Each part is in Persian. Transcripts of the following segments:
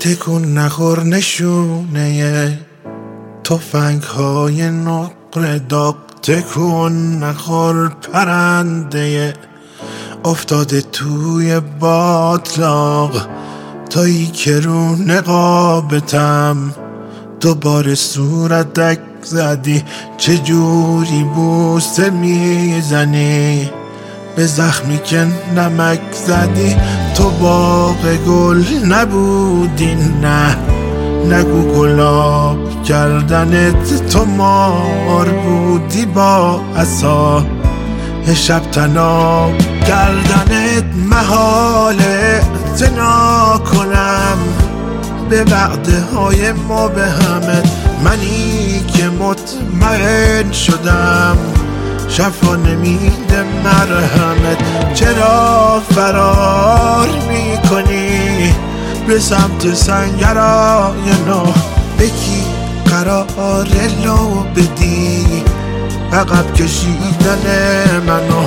تکون نخور نشونه تفنگ های نقره داغ، تکون نخور پرنده افتاده توی باطلاق، تایی که رو نقابتم دوباره صورتک زدی، چجوری بوسه میزنی به زخمی که نمک زدی. تو باغ گل نبودی، نه نگو گلاب کردنت، تو مار بودی با عصا شب تناب کردنت. محاله اعتنا کنم به وعده های ما به همت، منی که مطمئن شدم شفا نمیده مرهمت. چرا فرار میکنی به سمت سنگرای نو؟ بکی قرار لو بدی عقب کشیدن منو؟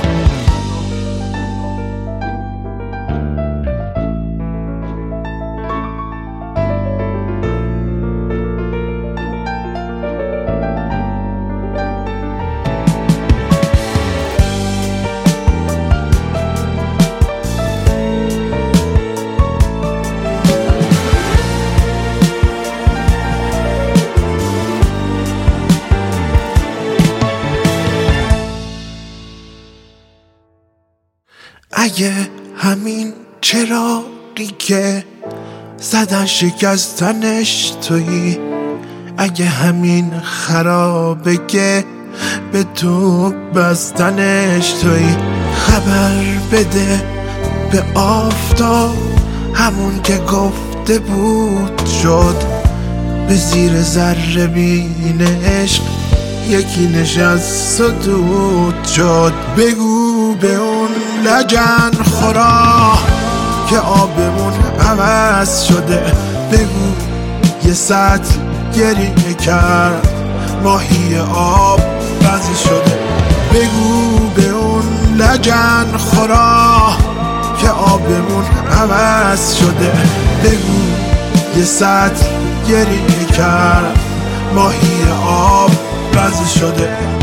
اگه همین چراغی که زدن شکستنش تویی، اگه همین خرابه که به تو بستنش تویی، خبر بده به آفتاب همون که گفته بود شد، به زیر ذره بین عشق یکی نشست و دود شد. بگو به اون لجن خورا که آبمون عوض شده، بگو یه سطل گریه کرد ماهی آب بزی شده. بگو به اون لجن خورا که آبمون عوض شده، بگو یه سطل گریه کرد ماهی آب بزی شده.